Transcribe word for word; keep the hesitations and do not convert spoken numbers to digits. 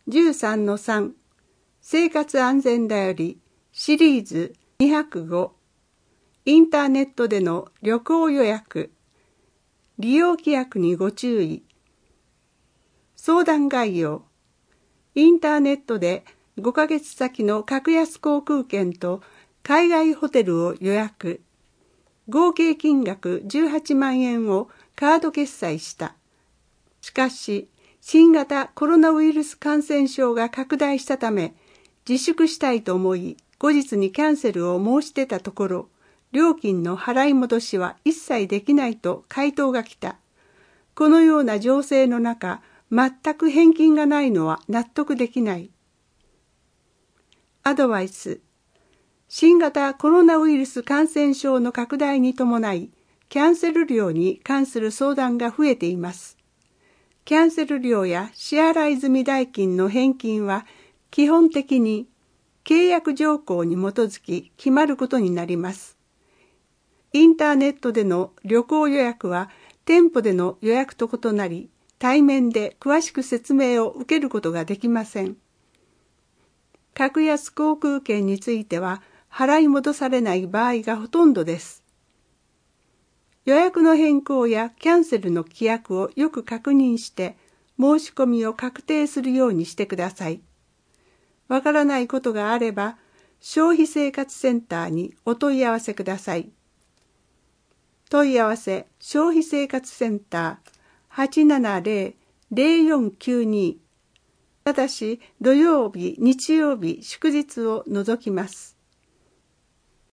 じゅうさんのさん 生活安全だよりシリーズにひゃくごインターネットでの旅行予約利用規約にご注意。相談概要。インターネットでごかげつ先の格安航空券と海外ホテルを予約。合計金額じゅうはちまんえんをカード決済した。しかし、新型コロナウイルス感染症が拡大したため、自粛したいと思い、後日にキャンセルを申し出たところ、料金の払い戻しは一切できないと回答が来た。このような情勢の中、全く返金がないのは納得できない。アドバイス。新型コロナウイルス感染症の拡大に伴い、キャンセル料に関する相談が増えています。キャンセル料や支払い済み代金の返金は、基本的に契約条項に基づき決まることになります。インターネットでの旅行予約は店舗での予約と異なり、対面で詳しく説明を受けることができません。格安航空券については払い戻されない場合がほとんどです。予約の変更やキャンセルの規約をよく確認して申し込みを確定するようにしてください。わからないことがあれば消費生活センターにお問い合わせください。問い合わせ消費生活センター はちななゼロ ゼロよんきゅうに ただし土曜日、日曜日、祝日を除きます。